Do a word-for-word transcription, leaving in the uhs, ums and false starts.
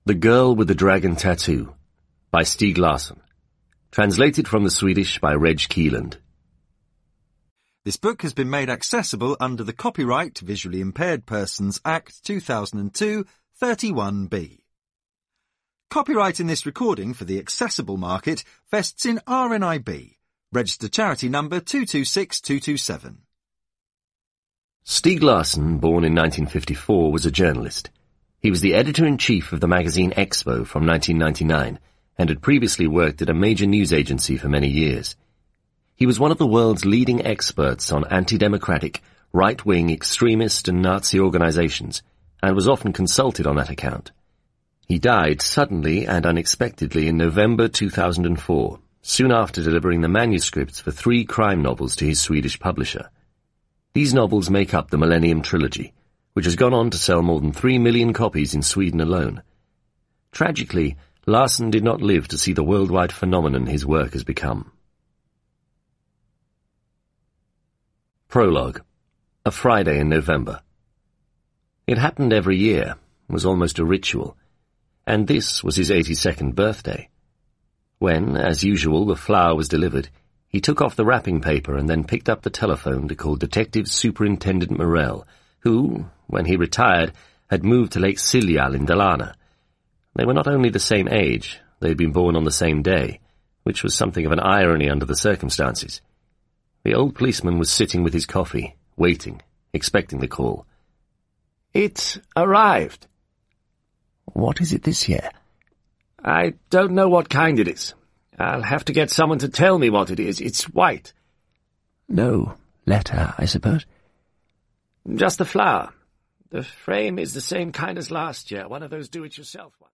The Girl with the Dragon Tattoo by Stieg Larsson. Translated from the Swedish by Reg Keeland. This book has been made accessible under the Copyright Visually Impaired Persons Act two thousand two, thirty-one B. Copyright in this recording for the accessible market vests in R N I B, registered charity number two two six two two seven. Stieg Larsson, born in nineteen fifty-four, was a journalist. He was the editor-in-chief of the magazine Expo from nineteen ninety-nine and had previously worked at a major news agency for many years. He was one of the world's leading experts on anti-democratic, right-wing extremist and Nazi organizations and was often consulted on that account. He died suddenly and unexpectedly in November two thousand four, soon after delivering the manuscripts for three crime novels to his Swedish publisher. These novels make up the Millennium Trilogy, which has gone on to sell more than three million copies in Sweden alone. Tragically, Larsson did not live to see the worldwide phenomenon his work has become. Prologue. A Friday in November. It happened every year, was almost a ritual, and this was his eighty-second birthday. When, as usual, the flower was delivered, he took off the wrapping paper and then picked up the telephone to call Detective Superintendent Morell, who, when he retired, had moved to Lake Siljal in Dalarna. They were not only the same age, they had been born on the same day, which was something of an irony under the circumstances. The old policeman was sitting with his coffee, waiting, expecting the call. It's arrived. What is it this year? I don't know what kind it is. I'll have to get someone to tell me what it is. It's white. No letter, I suppose. Just the flower. The frame is the same kind as last year, one of those do-it-yourself ones.